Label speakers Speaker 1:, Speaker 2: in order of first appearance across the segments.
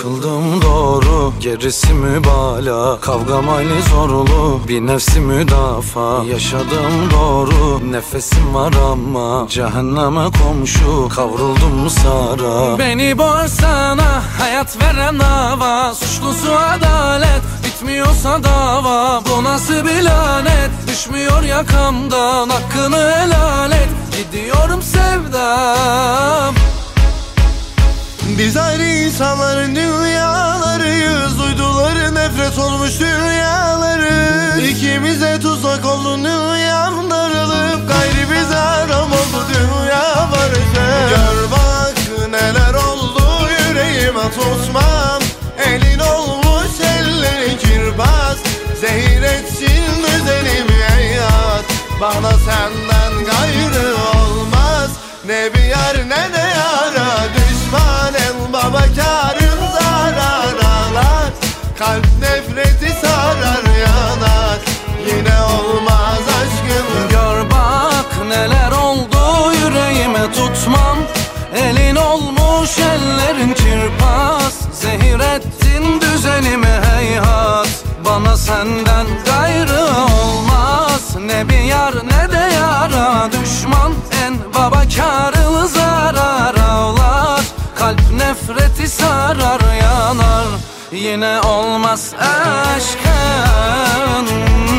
Speaker 1: Sıkıldım doğru, gerisi mübalağa. Kavgam aynı zorlu, bir nefsi müdafaa. Yaşadım doğru, nefesim var ama cehenneme komşu, kavruldum sara. Beni boğarsana, hayat veren dava. Suçlusu adalet, bitmiyorsa dava. Bu nasıl bir lanet, düşmüyor yakamdan. Hakkını helal et, gidiyorum sevdam.
Speaker 2: Biz ayrı insanların dünyalarıyız. Uyduları nefret olmuş dünyaları. İkimize tuzak oldu dünyam darılıp. Gayri bize haram oldu dünya barışı. Gör bak neler oldu, yüreğime tutmam. Elin olmuş ellerin kirbaz. Zehir etsin düzenimi hayat. Bana senden gayrı olmaz. Ne bir yar ne de yara. Düşman el baba karın zarar ağlar. Kalp nefreti sarar yanar. Yine olmaz aşkım.
Speaker 1: Gör bak neler oldu, yüreğime tutmam. Elin olmuş ellerin kirpas. Zehir ettin düzenimi heyhat. Bana senden gayrı olmaz. Ne bir yar ne de yara. Düşman en baba karı zarar ağlar. Kalp nefreti sarar yanar. Yine olmaz aşkın.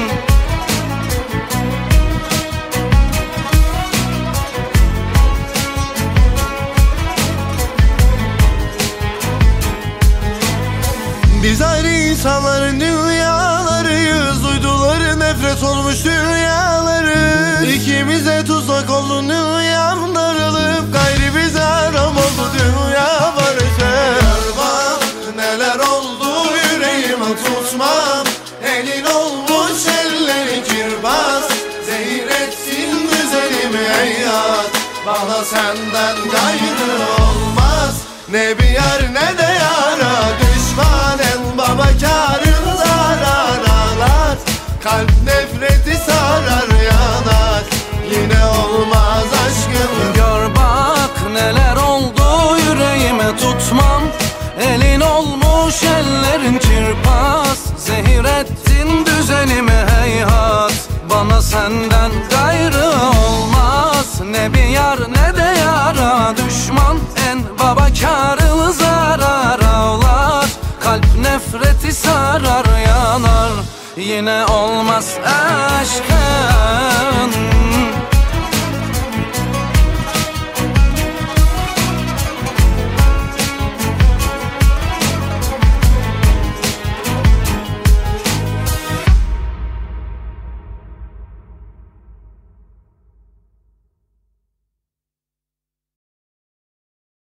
Speaker 2: Biz ayrı insanların dünyalarıyız. Uyduları nefret olmuş dünyaları. İkimize tuzak oldu dünyam darılıp. Gayri bize haram oldu dünya barışı. Gör bak neler oldu, yüreğime tutmam. Elin olmuş ellerin kirbaz. Zehir etsin düzenimi hayat. Bana senden gayrı olmaz. Ne bir yar ne de yara. Düşman en baba karın zarar ağlar. Kalp nefreti sarar yanar. Yine olmaz aşkım.
Speaker 1: Gör bak neler oldu, yüreğime tutmam. Elin olmuş ellerin kirpas. Zehir ettin düzenimi heyhat. Bana senden gayrı olmaz. Ne bir yar ne de yara. Düşman en baba karı zarar ağlar. Kalp nefreti sarar yanar. Yine olmaz aşkın.